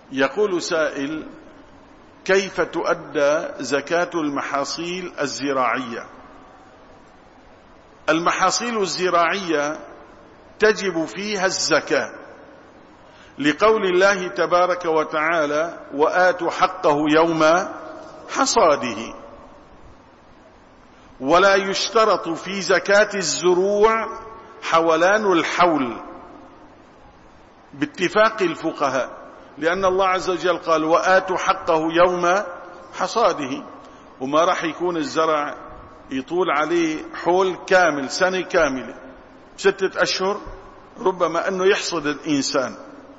يقول سائل: كيف تؤدى زكاة المحاصيل الزراعية؟ المحاصيل الزراعية تجب فيها الزكاة لقول الله تبارك وتعالى: وآتوا حقه يوم حصاده. ولا يشترط في زكاة الزروع حولان الحول باتفاق الفقهاء، لأن الله عز وجل قال: وآتوا حقه يوم حصاده، وما راح يكون الزرع يطول عليه حول كامل، سنة كاملة 6 أشهر، ربما أنه يحصد الإنسان.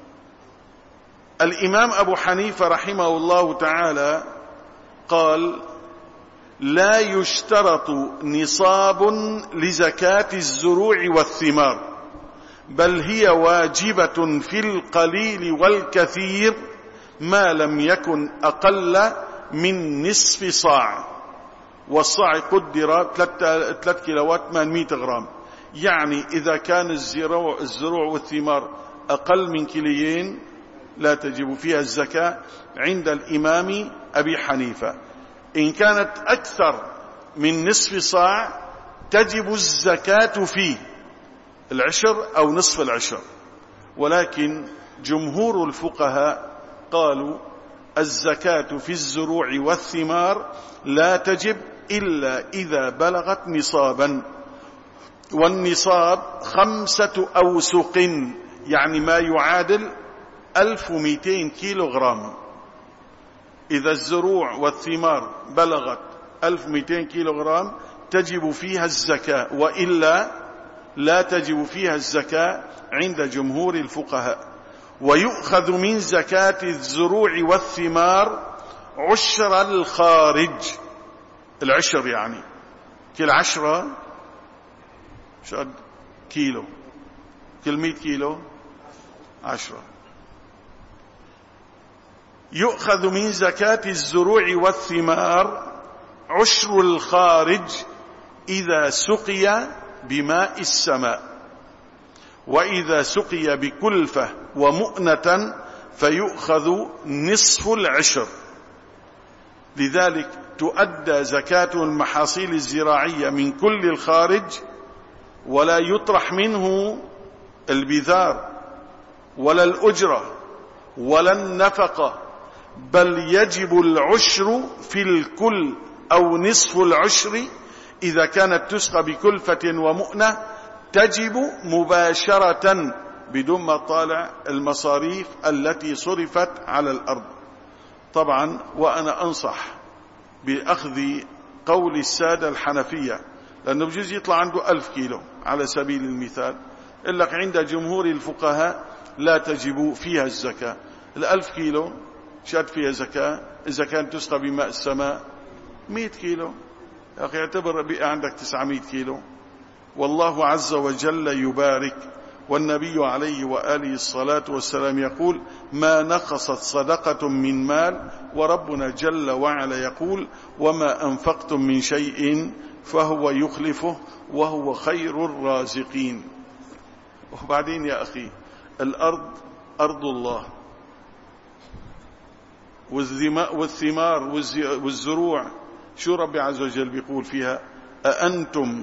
الإمام أبو حنيفة رحمه الله تعالى قال: لا يشترط نصاب لزكاة الزروع والثمار، بل هي واجبة في القليل والكثير ما لم يكن أقل من نصف صاع، والصاع قدر 3 كيلوات 800 غرام. يعني إذا كان الزروع والثمار أقل من 2 كيلو لا تجب فيها الزكاة عند الإمام أبي حنيفة. إن كانت أكثر من نصف صاع تجب الزكاة فيه 10 أو نصف 10. ولكن جمهور الفقهاء قالوا: الزكاة في الزروع والثمار لا تجب إلا إذا بلغت نصابا، والنصاب 5 أوسق، يعني ما يعادل 1200 كيلوغرام. إذا الزروع والثمار بلغت 1200 كيلوغرام تجب فيها الزكاة، وإلا لا تجب فيها الزكاة عند جمهور الفقهاء. ويؤخذ من زكاة الزروع والثمار عشر الخارج. العشر يعني كل 10 شد كيلو، كل 100 كيلو 10. يؤخذ من زكاة الزروع والثمار عشر الخارج إذا سقي بماء السماء، وإذا سقي بكلفة ومؤنة فيؤخذ نصف العشر. لذلك تؤدى زكاة المحاصيل الزراعية من كل الخارج، ولا يطرح منه البذار ولا الأجرة ولا النفقة، بل يجب العشر في الكل أو نصف العشر. إذا كانت تسقى بكلفة ومؤنة تجب مباشرة بدون ما طالع المصاريف التي صرفت على الأرض. طبعا وأنا أنصح بأخذ قول السادة الحنفية، لأنه بجوز يطلع عنده 1000 كيلو على سبيل المثال، إلا عند جمهور الفقهاء لا تجب فيها الزكاة. 1000 كيلو شاد فيها زكاة إذا كانت تسقى بماء السماء. 100 كيلو يا أخي اعتبر بقى عندك 900 كيلو. والله عز وجل يبارك، والنبي عليه وآله الصلاة والسلام يقول: ما نقصت صدقة من مال، وربنا جل وعلا يقول: وما أنفقتم من شيء فهو يخلفه وهو خير الرازقين. وبعدين يا أخي الأرض أرض الله، والثمار والزروع شو ربي عز وجل بيقول فيها؟ أأنتم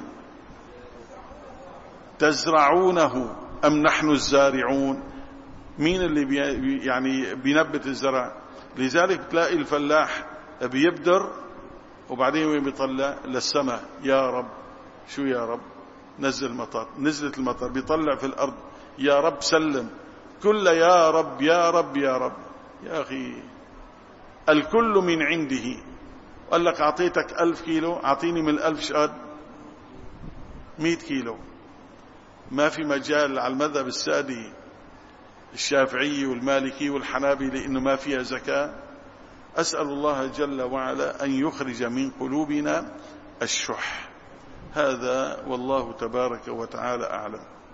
تزرعونه أم نحن الزارعون؟ مين اللي يعني بينبت الزرع؟ لذلك تلاقي الفلاح بيبدر وبعدين وين بيطلع للسماء: يا رب. شو يا رب؟ نزل مطر. نزلت المطر بيطلع في الأرض: يا رب سلم. كل يا رب يا رب يا رب. يا أخي الكل من عنده. قال لك أعطيتك 1000 كيلو، أعطيني من 1000 شاد 100 كيلو. ما في مجال على المذهب السادي الشافعي والمالكي والحنابلة إنه ما فيها زكاة. أسأل الله جل وعلا أن يخرج من قلوبنا الشح. هذا والله تبارك وتعالى أعلم.